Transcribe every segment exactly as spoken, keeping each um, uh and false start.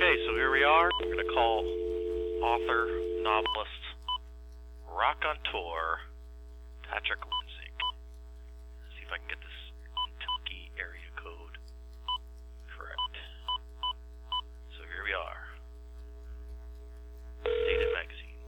Okay, so here we are. We're going to call author, novelist, raconteur, Patrick Wensink. See if I can get this Kentucky area code correct. So here we are. Stated Magazine.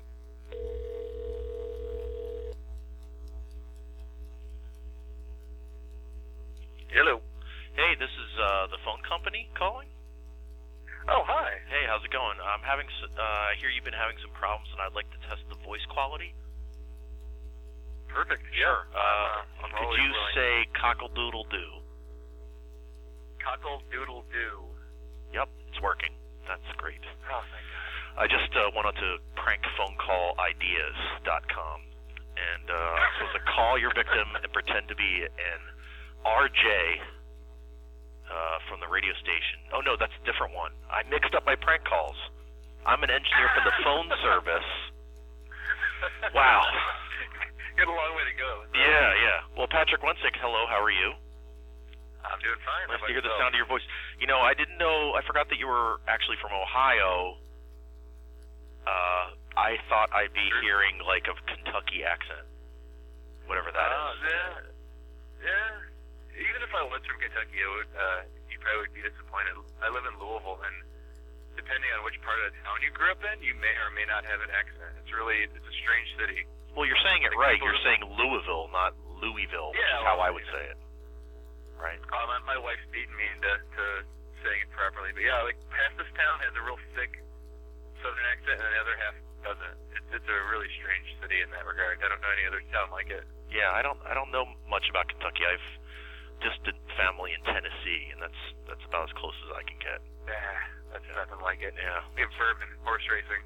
Hello. Hey, this is uh, the phone company calling. Oh, hi. Hey, how's it going? I'm having. s- Uh, I hear you've been having some problems, and I'd like to test the voice quality. Perfect. Sure. Yeah. Uh, I'm, uh, I'm could always you willing. say cockle-doodle-doo? Cockle doodle doo? Yep, it's working. That's great. Oh, thank God. I just uh, went on to prank phone call ideas dot com, and uh, I'm supposed to call your victim and pretend to be an R J uh, from the radio station. Oh, no, that's a different one. I mixed up my prank calls. I'm an engineer for the phone service. Wow. Got a long way to go. Yeah, yeah. Well, Patrick Wensink, hello, how are you? I'm doing fine. Nice How to hear about the yourself? sound of your voice. You know, I didn't know, I forgot that you were actually from Ohio. Uh, I thought I'd be Sure. hearing like a Kentucky accent, whatever that Uh, is. yeah. Yeah. Even if I was from Kentucky, I would, uh, you probably would be disappointed. I live in Louisville, and depending on which part of the town you grew up in, you may or may not have an accent. It's really, it's a strange city. Well, you're saying it Like right. people You're who- saying Louisville, not Louisville, which Yeah, is how well, I would yeah. say it. Right? Uh, my, my wife's beating me into to saying it properly, but yeah, like half this town has a real thick southern accent, and the other half doesn't. It's, it's a really strange city in that regard. I don't know any other town like it. Yeah, I don't I don't know much about Kentucky. I've distant family in Tennessee, and that's that's about as close as I can get. Nah, that's nothing like it. Yeah. We have bourbon, horse racing.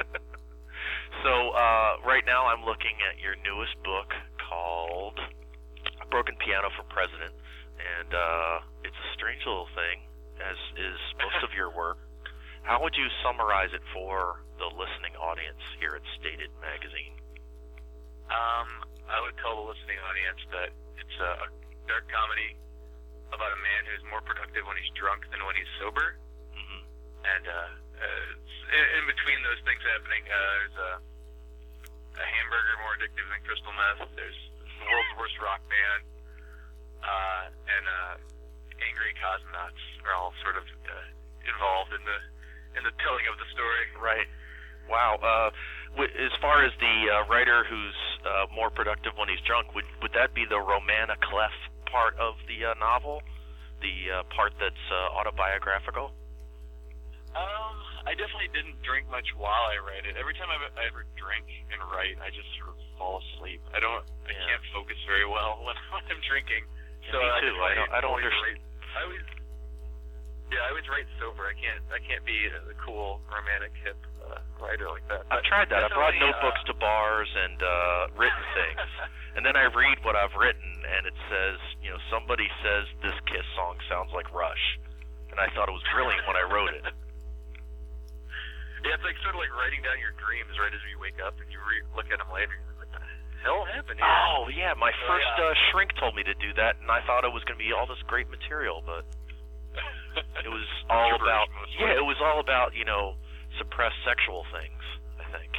So uh, right now I'm looking at your newest book called Broken Piano for President, and uh, it's a strange little thing, as is most of your work. How would you summarize it for the listening audience here at Stated Magazine? Um, I would tell the listening audience that it's a, a dark comedy about a man who's more productive when he's drunk than when he's sober. Mm-hmm. And uh, uh, it's, in, in between those things happening, uh, there's a, a hamburger more addictive than crystal meth. There's the world's worst rock band, uh, and uh, angry cosmonauts are all sort of uh, involved in the in the telling of the story. Right. Wow. Uh, w- as far as the uh, writer who's uh, more productive when he's drunk, would would that be the Romana Clef part of the uh, novel, the uh, part that's uh, autobiographical? Um, I definitely didn't drink much while I write it. Every time I, I ever drink and write, I just sort of fall asleep. I don't, I Yeah. can't focus very well when, when I'm drinking. Yeah, so me I too. just I don't. I don't always understand. write- I always, yeah, I always write sober. I can't, I can't be the cool, romantic, hip uh, writer like that. I've tried that. I brought Definitely, notebooks uh, to bars and uh, written things, and then I read what I've written, and it says, you know, somebody says this Kiss song sounds like Rush, and I thought it was brilliant when I wrote it. Yeah, it's like sort of like writing down your dreams right as you wake up, and you re- look at them later, and you're like, what the hell happened here? Oh yeah, my Oh, first yeah. uh, shrink told me to do that, and I thought it was going to be all this great material, but it was all Gibberish about mostly. yeah, it was all about you know suppressed sexual things. I think.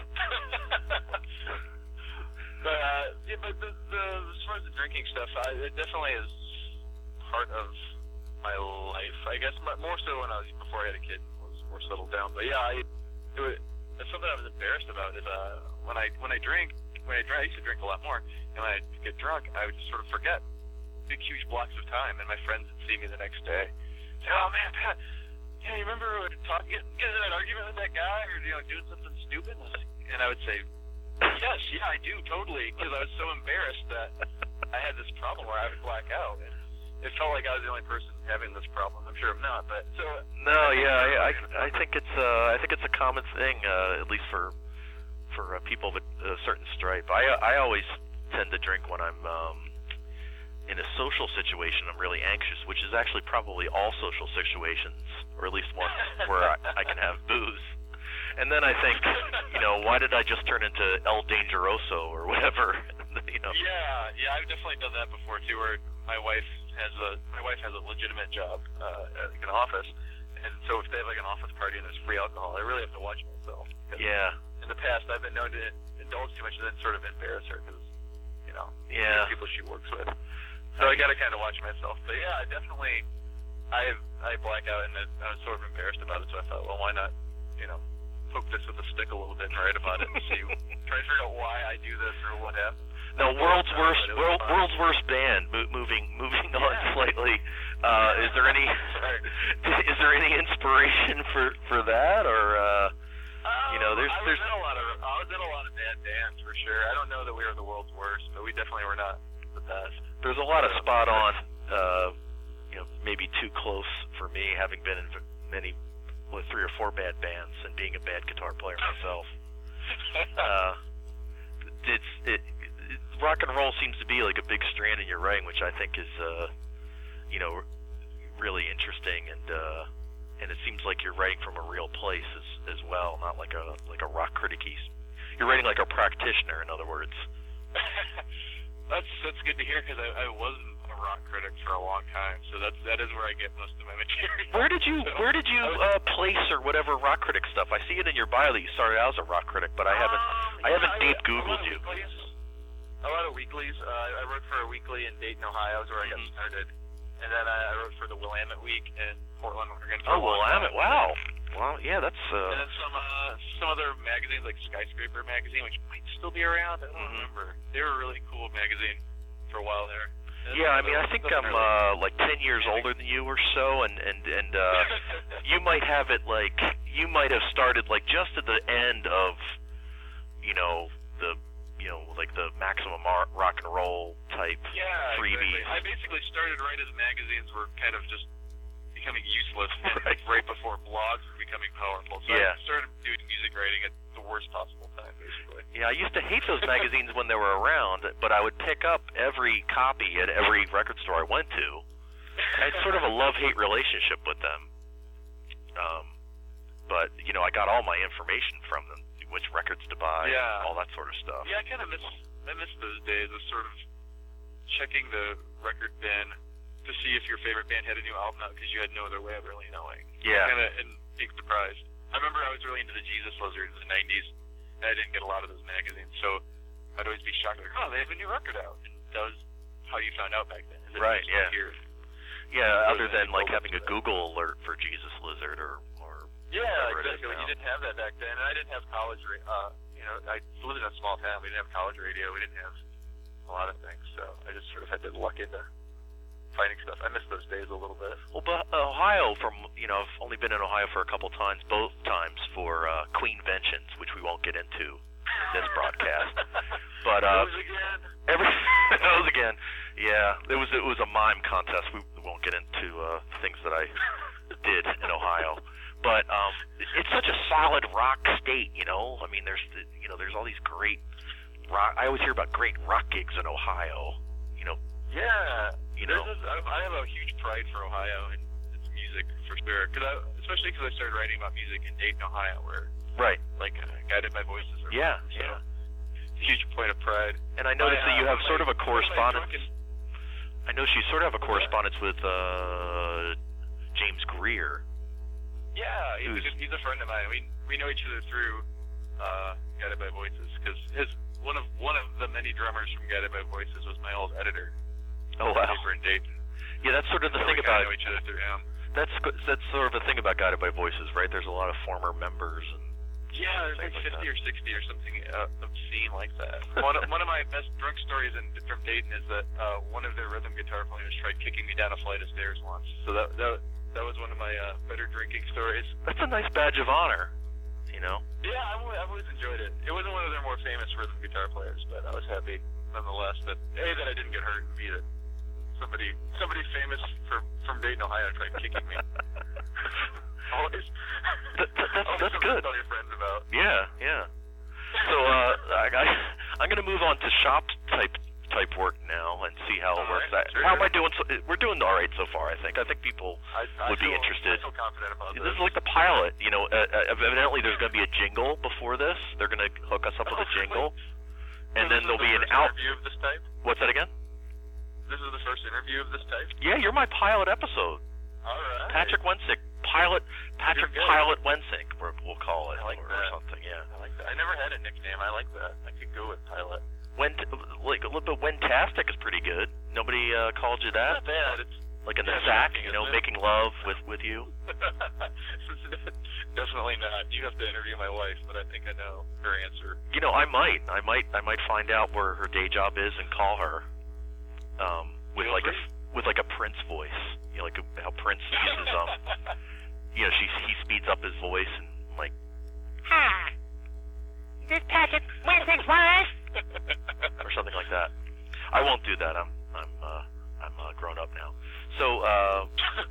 But uh, yeah, but the, the as far as the drinking stuff, I, it definitely is part of my life. I guess m- more so when I was before I had a kid, was more settled down. But yeah, I it was, it's something I was embarrassed about. Is uh, when I when I drink, when I drink, I used to drink a lot more, and when I get drunk, I would just sort of forget big huge blocks of time, and my friends would see me the next day. Say, oh man, Pat, yeah, you remember talking, getting get in an argument with that guy, or you know, doing something stupid? And I was like- and I would say, yes, yeah, I do, totally, because I was so embarrassed that I had this problem where I would black out. And it felt like I was the only person having this problem. I'm sure I'm not, but so. No, yeah, I, I, I think it's uh, I think it's a common thing, uh, at least for for uh, people of a, a certain stripe. I I always tend to drink when I'm um, in a social situation. I'm really anxious, which is actually probably all social situations, or at least ones where I, I can have booze. And then I think, you know, why did I just turn into El Dangeroso or whatever? you know. Yeah, yeah, I've definitely done that before too. Where my wife has a my wife has a legitimate job uh, at an office, and so if they have like an office party and there's free alcohol, I really have to watch myself. Yeah. In the past, I've been known to indulge too much and then sort of embarrass her because, you know, yeah. the people she works with. So I got to kind of watch myself. But yeah, I definitely, I I black out and I was sort of embarrassed about it. So I thought, well, why not, you know, poke this with a stick a little bit and write about it and see, try to figure out why I do this or what happened. No, world's worst, world, world's worst band. Mo- moving, moving on Yeah. slightly. Uh, is there any, is there any inspiration for for that, or uh, um, you know, there's I was there's in a lot of I was in a lot of bad bands for sure. I don't know that we were the world's worst, but we definitely were not the best. there's a lot of spot on, uh, you know, maybe too close for me, having been in many, well, three or four bad bands and being a bad guitar player myself. uh, it's it, it, rock and roll seems to be like a big strand in your writing, which I think is, uh, you know, really interesting, and uh, and it seems like you're writing from a real place as as well, not like a like a rock critic-y. You're writing like a practitioner, in other words. That's that's good to hear because I, I wasn't a rock critic for a long time, so that's that is where I get most of my material. Where did you So, Where did you was, uh, place or whatever rock critic stuff? I see it in your bio that you started out as a rock critic, but I haven't um, I haven't yeah, deep a lot Googled of you. weeklies. A lot of weeklies. Uh, I wrote for a weekly in Dayton, Ohio, is where I got Mhm. started, and then I, I wrote for the Willamette Week in Portland, Oregon. Oh, For a long Willamette! time. Wow, wow, yeah, that's And uh, then some uh, some other magazines like Skyscraper magazine, which might still be around. I don't Mhm. remember. They were a really cool magazine for a while there. And yeah. I then mean, I those- think those I'm are uh, like ten years older than you or so, and and and uh, you might have it like you might have started like just at the end of, you know, the you know like the Maximum Ar- Rock and Roll type Yeah, freebies. exactly. I basically started right as magazines were kind of just becoming useless, Right. right before blogs were becoming powerful. So Yeah. I started doing music writing at the worst possible time, basically. Yeah, I used to hate those magazines when they were around, but I would pick up every copy at every record store I went to. I had sort of a love-hate relationship with them. Um, but, you know, I got all my information from them, which records to buy, Yeah. all that sort of stuff. Yeah, I kind of miss I miss those days of sort of checking the record bin to see if your favorite band had a new album out because you had no other way of really knowing. Yeah. Kind of and being surprised. I remember I was really into the Jesus Lizard in the nineties, and I didn't get a lot of those magazines, so I'd always be shocked, like, oh, they have a new record out. And that was how you found out back then. Is it Right, just yeah. Here. Yeah, other Other than, than like, Google having a stuff. Google alert for Jesus Lizard or... or Yeah, whatever it is exactly. now. You didn't have that back then, and I didn't have college. Ra- uh, you know, I lived in a small town. We didn't have college radio. We didn't have a lot of things, so I just sort of had to luck into finding stuff. I miss those days a little bit. Well, but Ohio, from, you know, I've only been in Ohio for a couple times, both times for uh, Queenventions, which we won't get into in this broadcast. But uh, Those again. every those again, yeah, it was it was a mime contest. We won't get into uh, things that I did in Ohio, but um, it's such a solid rock state, you know. I mean, there's you know there's all these great rock. I always hear about great rock gigs in Ohio, you know. Yeah, You There's know. this, I, I have a huge pride for Ohio and its music for sure. Cause I, especially because I started writing about music in Dayton, Ohio, where Right. like uh, Guided by Voices. Or Yeah, so yeah. It's a huge point of pride. And I noticed My, that you uh, have sort of my- a one my correspondence. drunken- I know you sort of have a What's that? correspondence with uh, James Greer. Yeah, he's a, Who's- good, he's a friend of mine. We we know each other through uh, Guided by Voices because his one of one of the many drummers from Guided by Voices was my old editor. Oh wow. Over in Dayton. Yeah, that's sort of the So thing we kinda about know each other through him. that's that's sort of the thing about Guided by Voices, right? There's a lot of former members and Yeah, there's like Things like fifty that. or sixty or something uh, obscene like that. one, of, one of my best drunk stories in, from Dayton is that uh, one of their rhythm guitar players tried kicking me down a flight of stairs once. So that that, that was one of my uh, better drinking stories. that's a nice badge of honor, you know. Yeah, I've always, I've always enjoyed it. It wasn't one of their more famous rhythm guitar players, but I was happy nonetheless that A, that I didn't get hurt, and B, that somebody somebody famous from from Dayton, Ohio tried kicking me. Always. That- that- that's- Always that's something to good. Tell your friends about. Yeah, yeah. So uh, I, I, I'm going to move on to shop type type work now and see how it All works. right, I- sure. How am I doing? So, we're doing all right so far, I think. I think people I, I would be feel, interested. I feel confident about This this. is like the pilot, you know. Uh, uh, evidently, there's going to be a jingle before this. They're going to hook us up with a Oh, jingle, So and then this is there'll the be an first out. interview of this type. What's that again? This is the first interview of this type. Yeah, you're my pilot episode. All right. Patrick Wensink, Pilot, Patrick Pilot Wensink, we're, we'll call it, I like or, that. or something. Yeah. I like that. I never had a nickname. I like that. I could go with Pilot. When, like a little bit, Wentastic is pretty good. Nobody uh, called you that? Not bad. It's Like in the yeah, sack, you know, making love with with you. Definitely not. You have to interview my wife, but I think I know her answer. You know, I might, I might, I might find out where her day job is and call her, um, with Feel like free. a with like a Prince voice. You know, like a, how Prince uses um, you know, she he speeds up his voice and like, Hi, this is Patrick Wensink's wife. or something like that. I won't do that. I'm I'm uh, I'm uh, grown up now. So, uh,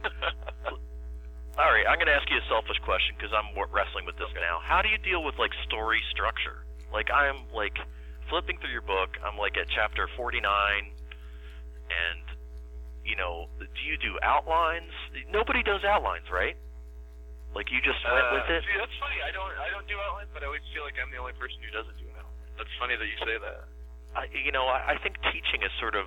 all right, I'm going to ask you a selfish question because I'm w- wrestling with this Okay. now. How do you deal with like story structure? Like I'm like flipping through your book. I'm like at chapter forty-nine, and you know, do you do outlines? Nobody does outlines, right? Like you just went Uh, with it. See, that's funny. I don't I don't do outlines, but I always feel like I'm the only person who doesn't do an outline. That's funny that you say that. I, you know, I, I think teaching is sort of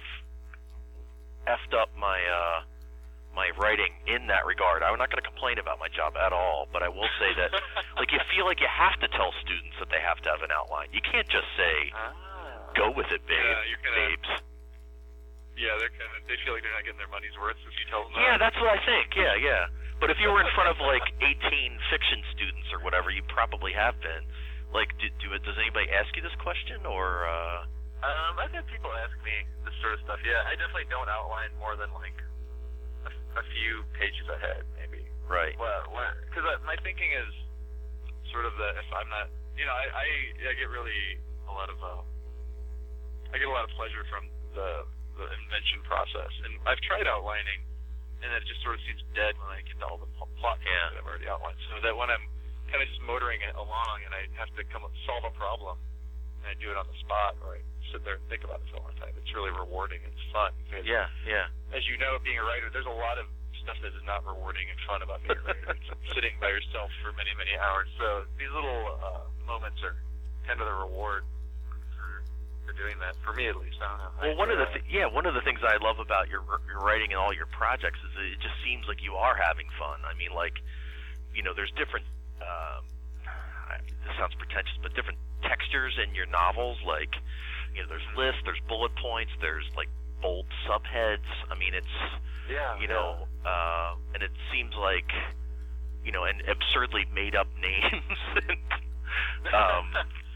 effed up my uh, my writing in that regard. I'm not going to complain about my job at all, but I will say that, like, you feel like you have to tell students that they have to have an outline. You can't just say, Ah. "Go with it, babe, Yeah, you're kinda- babes." Yeah, they're kind of they feel like they're not getting their money's worth if you tell them that. Yeah, that's what I think. Yeah, yeah. But if you were in front of like eighteen fiction students or whatever, you probably have been. Like, do, do does anybody ask you this question, or? Uh, Um, I've had people ask me this sort of stuff. Yeah, I definitely don't outline more than like a, a few pages ahead, maybe. right. Well, because my thinking is sort of that if I'm not, you know, I, I I get really a lot of uh, I get a lot of pleasure from the the invention process, and I've tried outlining, and it just sort of seems dead when I get to all the pl- plot points Yeah. that I've already outlined. So that when I'm kind of just motoring it along, and I have to come up solve a problem, and I do it on the spot, or I sit there and think about it for a long time. It's really rewarding and fun. Because, Yeah, yeah. as you know, being a writer, there's a lot of stuff that is not rewarding and fun about being a writer. It's sitting by yourself for many, many hours. So these little uh, moments are kind of the reward for, for doing that. For me, at least. I don't know. Well, I, one of the uh, th- yeah, one of the things I love about your your writing and all your projects is that it just seems like you are having fun. I mean, like, you know, there's different. Um, I- this sounds pretentious, but different textures in your novels. Like, you know, there's lists, there's bullet points, there's like bold subheads. I mean, it's yeah, you know, uh, and it seems like, you know, and absurdly made up names. um,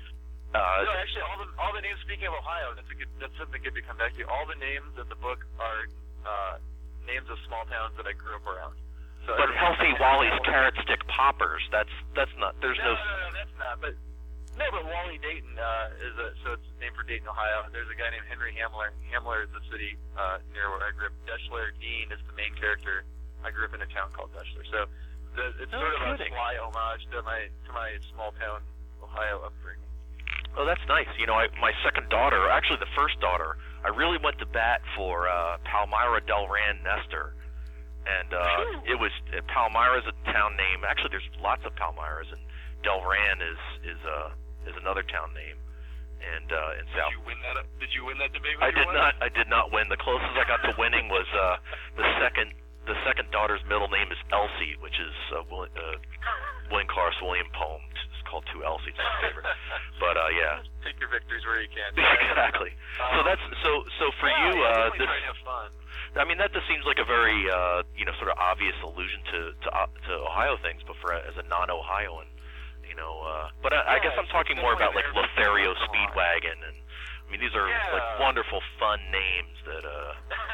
uh, no, actually, all the all the names. Speaking of Ohio, that's a good. That's something good to come back to. All the names in the book are uh, names of small towns that I grew up around. So but every- Healthy Wally's carrot stick poppers. That's that's not. There's no, no. no, no, that's not. But no, but Wally Dayton uh, is a so it's named for Dayton, Ohio. There's a guy named Henry Hamler. Hamler is a city uh, near where I grew up. Deschler Dean is the main character. I grew up in a town called Deschler. So the, it's No sort of kidding. a sly homage to my to my small town Ohio upbringing. Oh, that's nice. You know, I, my second daughter, actually the first daughter, I really went to bat for uh, Palmyra Del Rand Nestor. And uh, it was uh, Palmyra is a town name. Actually, there's lots of Palmyras, and Del Rand is is uh, is another town name. And uh, in South. Did you win that? Did you win that debate? With I your did wife? not. I did not win. The closest I got to winning was uh, the second. The second daughter's middle name is Elsie, which is uh, William, uh, William Carlos William poem. It's called Two Elsies. It's my favorite. But uh, yeah. Take your victories where you can. Exactly. So that's so. So for yeah, you, yeah, uh, definitely this. try to have fun. I mean, that just seems like a very, uh, you know, sort of obvious allusion to to, uh, to Ohio things, but for a, as a non-Ohioan, you know. Uh, but I, I guess Yeah, I'm talking more about like definitely Lothario American Speedwagon, and I mean these are Yeah. like wonderful, fun names that. Uh,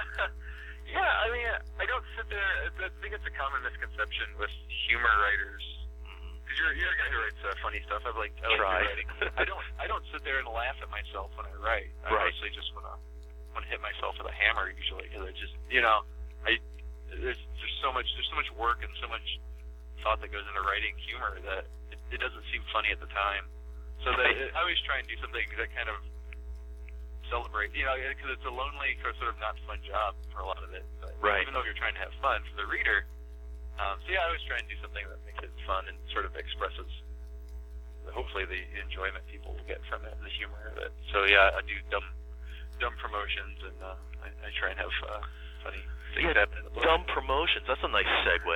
Yeah, I mean, I don't sit there. I think it's a common misconception with humor writers. Because you're you're a guy who writes uh, funny stuff. I've like I like Try. your writing. I don't I don't sit there and laugh at myself when I write. I Right. mostly just want to want to hit myself with a hammer usually. Because I just you know I there's there's so much there's so much work and so much thought that goes into writing humor that it, it doesn't seem funny at the time. So that I always try and do something that kind of celebrate, you know, because it's a lonely, sort of not fun job for a lot of it. But Right. even though you're trying to have fun for the reader, um, so yeah, I always try and do something that makes it fun and sort of expresses, hopefully, the enjoyment people will get from it, the humor of it. So yeah, I do dumb, dumb promotions, and uh, I, I try and have uh, funny. Yeah, dumb promotions. That's a nice segue.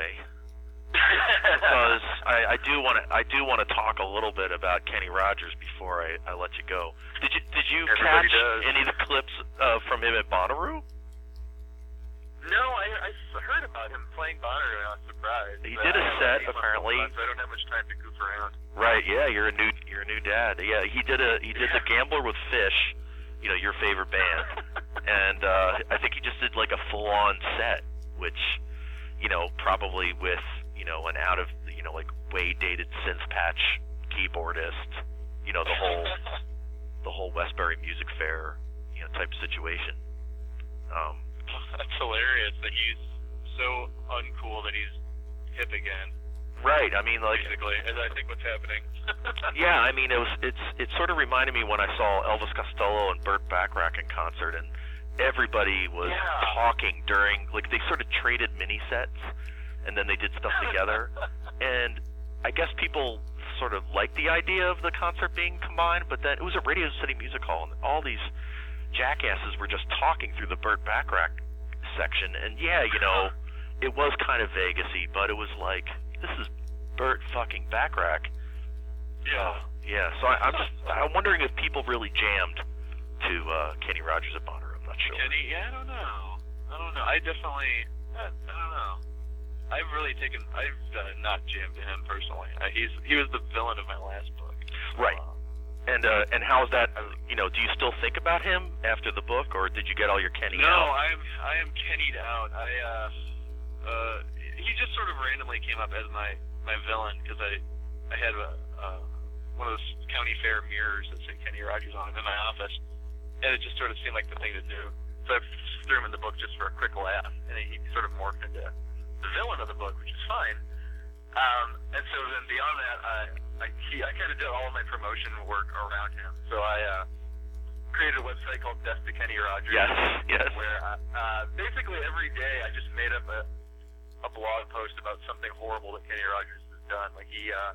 Because I, I do want to I do want to talk a little bit about Kenny Rogers before I, I let you go. Did you did you Everybody catch does. any of the clips uh, from him at Bonnaroo? No, I, I heard about him playing Bonnaroo, and I was surprised. He But did a I don't set, know, he's apparently. on so I don't have much time to goof around. Right. Yeah, you're a new you're a new dad. Yeah, he did a he did the Gambler with Fish, you know, your favorite band, and uh, I think he just did like a full on set, which, you know, probably with, you know, an out of, you know, like way dated synth patch keyboardist, you know, the whole the whole Westbury Music Fair, you know, type of situation. Um, That's hilarious that he's so uncool that he's hip again. right. I mean, like, Basically, is I think what's happening. yeah. I mean, it was it's it sort of reminded me when I saw Elvis Costello and Burt Bacharach in concert, and everybody was Yeah. talking during, like, they sort of traded mini sets, and then they did stuff together. And I guess people sort of liked the idea of the concert being combined, but then it was a Radio City Music Hall, and all these jackasses were just talking through the Burt Bacharach section. And yeah, you know, it was kind of Vegas-y, but it was like, this is Burt fucking Bacharach. Yeah. Yeah, so I, I'm just, I'm wondering if people really jammed to uh, Kenny Rogers at Bonnaroo. I'm not sure. Kenny, yeah, I don't know. I don't know. I definitely, I, I don't know. I've really taken, I've uh, not jammed to him personally. Uh, he's he was the villain of my last book. Right. Uh, And uh, and how's that? You know, do you still think about him after the book, or did you get all your Kenny no, out? I'm I am Kenny'd out. I uh, uh, he just sort of randomly came up as my my villain because I I had a uh, one of those county fair mirrors that said Kenny Rogers on it in my office, and it just sort of seemed like the thing to do. So I threw him in the book just for a quick laugh, and he sort of morphed into the villain of the book, which is fine. Um, and so then beyond that, I I, he, I kind of did all of my promotion work around him. So I uh, created a website called Death to Kenny Rogers. Yes, yes. Where I, uh, basically every day I just made up a, a blog post about something horrible that Kenny Rogers has done. Like he, uh,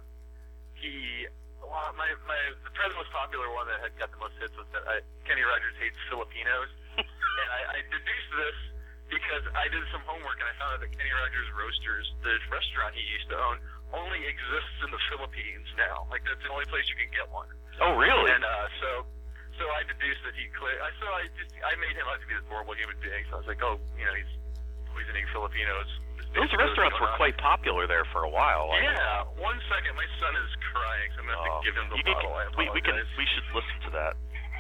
he, well, my, my, the probably most popular one that had got the most hits was that I, Kenny Rogers hates Filipinos. And I, I deduced this because I did some homework and I found out that Kenny Rogers Roasters, the restaurant he used to own, only exists in the Philippines now. Like, that's the only place you can get one. Oh, really? And uh, so so I deduced that he clear. I so I just I made him out to be this horrible human being. So I was like, oh, you know, he's poisoning Filipinos. Those restaurants were quite popular there for a while. Yeah. One second, my son is crying, so I'm gonna have Oh, to give him the you need, bottle. I we, we can apologize. we should listen to that.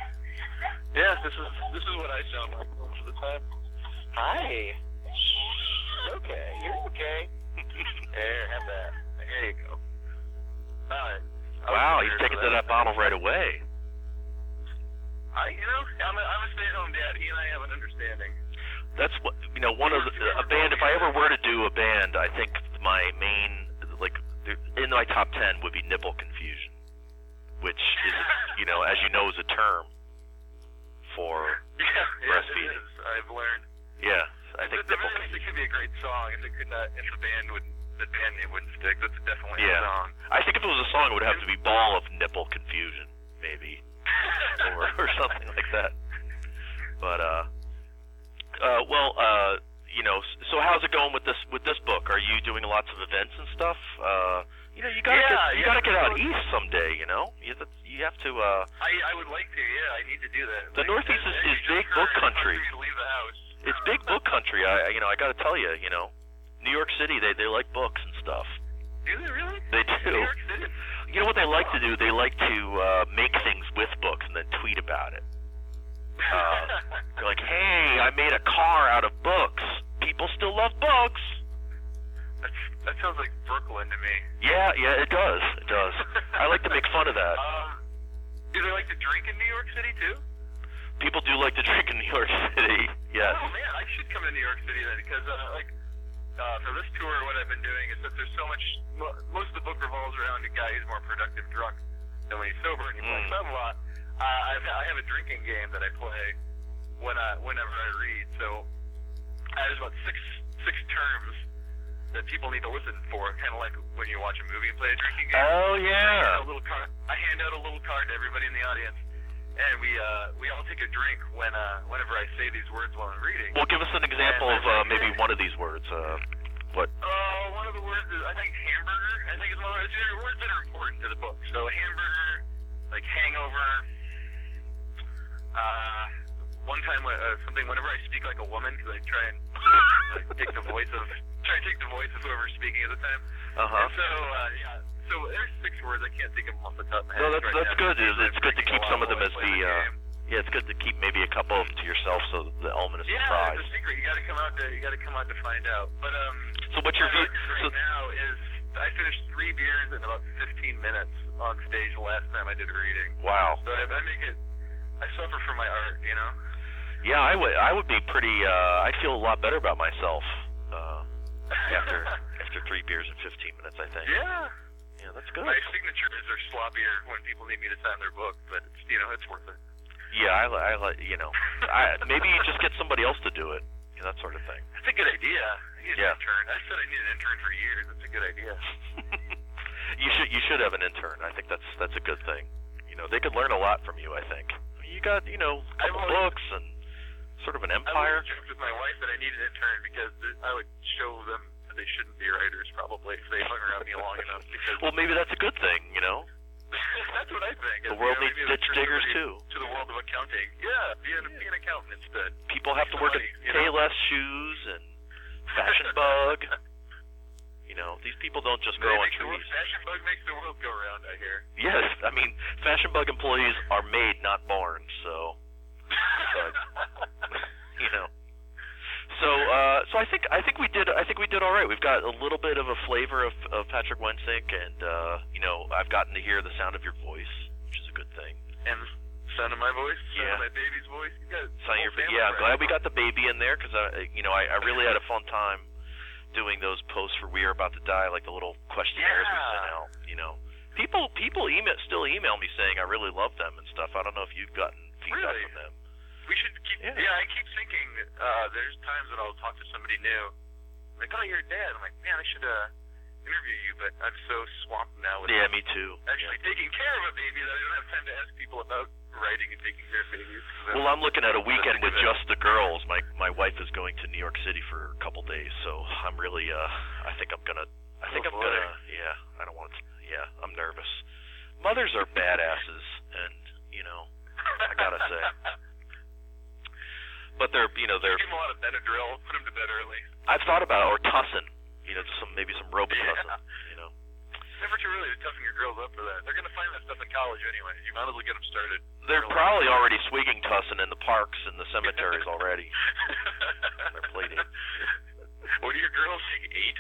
Yeah, this is this is what I sound like most of the time. Hi. Okay, you're okay. There, have that. There you go. Uh, Wow, he's taking to that bottle right away. I, you know, I'm a, I'm a stay-at-home dad. He and I have an understanding. That's what, you know, one of the, a band. If I ever were to do a band, I think my main, like, in my top ten would be Nipple Confusion, which is, you know, as you know, is a term for Yeah, yeah, breastfeeding. it is. I've learned. Yeah, I think the, the Nipple very least, it Confusion. could be a great song if it could not, if the band would, the band name wouldn't stick. That's definitely Yeah. a song. I think if it was a song, it would have to be Ball of Nipple Confusion, maybe, or or something like that. But uh, uh, well, uh, you know, so how's it going with this with this book? Are you doing lots of events and stuff? Uh, you know, you gotta Yeah, get, you yeah, gotta get out so- east someday. You know, you you have to. Uh, I, I would like to, yeah. I need to do that. The Like, Northeast is- as- is as you big just book heard, country. I'm free to leave the house. it's big book country. I you know I gotta tell you, you know, New York City they they like books and stuff. Do they really? They New do. York City? You know what they like to do? They like to uh, make things with books and then tweet about it. Uh, They're like, hey, I made a car out of books. People still love books. That's, that sounds like Brooklyn to me. Yeah, yeah, it does. It does. I like to make fun of that. Um, do they like to drink in New York City too? People do like to drink in New York City. Yes. Oh man, I should come to New York City then, because uh, like uh, for this tour, what I've been doing is that there's so much. mo- Most of the book revolves around a guy who's more productive drunk than when he's sober, and he plays Mm. blah blah. blah. Uh, I've, I have a drinking game that I play when I, whenever I read. So uh, there's about six six terms that people need to listen for, kind of like when you watch a movie and play a drinking game. Oh I hand yeah. out a little card. I hand out a little card to everybody in the audience, and we uh, we all take a drink when uh, whenever I say these words while I'm reading. Well, give us an example And of uh, I- maybe one of these words. Uh, what? Uh, one of the words is, I think, hamburger. I think it's one of those it's words that are important to the book. So hamburger, like hangover. Uh, one time, uh, something. Whenever I speak like a woman, because I try and like, take the voice of try and take the voice of whoever's speaking at the time. Uh huh. And so uh, yeah. So there's six words. I can't think of them off the top of my head. No, that's right that's now. good. It's, it's good to Drinking keep a lot some of them while as I play the. the Uh, game. yeah, it's good to keep maybe a couple of them to yourself, so the element of Yeah, surprise. it's a secret. You got to come out to you got to come out to find out. But um, So what's your my view? record So, right now is I finished three beers in about fifteen minutes on stage the last time I did a reading. wow. So I, I make it. I suffer for my art, you know. Yeah, I would. I would be pretty. Uh, I'd feel a lot better about myself uh, after after three beers in fifteen minutes. I think. Yeah. Yeah, that's good. My signatures are sloppier when people need me to sign their book, but it's, you know, it's worth it. Yeah, I, li- I like. You know, I, maybe you just get somebody else to do it. You know, that sort of thing. That's a good idea. I need Yeah. an intern. I said I need an intern for years. That's a good idea. you should. You should have an intern. I think that's that's a good thing. You know, they could learn a lot from you. I think. You got, you know, a couple I've always- books and sort of an I empire. always joked with my wife that I need an intern because I would show them that they shouldn't be writers probably if they hung around me long enough. Because Well, maybe that's a good thing. You know, that's what I think. the is, world you know, needs maybe ditch turn diggers somebody too. To the world of accounting. Yeah, be an, be an accountant instead. People have to work at Somebody, you know? Payless Shoes and Fashion Bug. You know, these people don't just grow on Makes the world- trees. Fashion bug makes the world go round, I hear. Yes, I mean, Fashion Bug employees are made, not born. So, but, you know. So, uh, so I think I think we did I think we did all right. We've got a little bit of a flavor of, of Patrick Wensink, and uh, you know, I've gotten to hear the sound of your voice, which is a good thing. And sound of my voice, sound Yeah. of my baby's voice. You got Sound whole your, family yeah, I'm glad right we got the baby in there because I, you know, I, I really had a fun time doing those posts for We Are About to Die, like the little questionnaires we sent Yeah. out. You know, people people email still email me saying I really love them and stuff. I don't know if you've gotten feedback Really? from them. We should keep. Yeah. Yeah. I keep thinking. Uh, there's times that I'll talk to somebody new, like, "Oh, you're dad." I'm like, "Man, I should uh, interview you," but I'm so swamped now with Yeah, me too. actually taking care of a baby that I don't have time to ask people about writing and taking care of babies. So, Well, I'm looking at a weekend with That's a good- just the girls. My my wife is going to New York City for a couple days, so I'm really uh I think I'm gonna I think Oh, I'm boy. gonna yeah I don't want to yeah I'm nervous. Mothers are badasses, and you know I gotta say, but they're you know they're Give them a lot of Benadryl. Put them to bed early. I've thought about it, or Tussin, you know, just some maybe some Robitussin, Yeah. you know. Never too early to toughen your girls up for that. They're gonna find that stuff in college anyway. You might as well get them started. They're early. probably already swigging Tussin in the parks and the cemeteries already. They're plating. What are your girls? Like eight?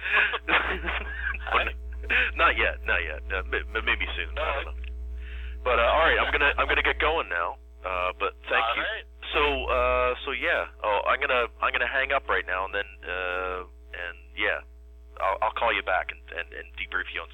Well, not yet, not yet. Uh, m- m- maybe soon. I don't know. But uh, all right, I'm gonna I'm gonna get going now. Uh, but thank All you. right. So uh, so yeah. Oh, I'm gonna I'm gonna hang up right now, and then uh, and yeah, I'll I'll call you back and, and, and debrief you on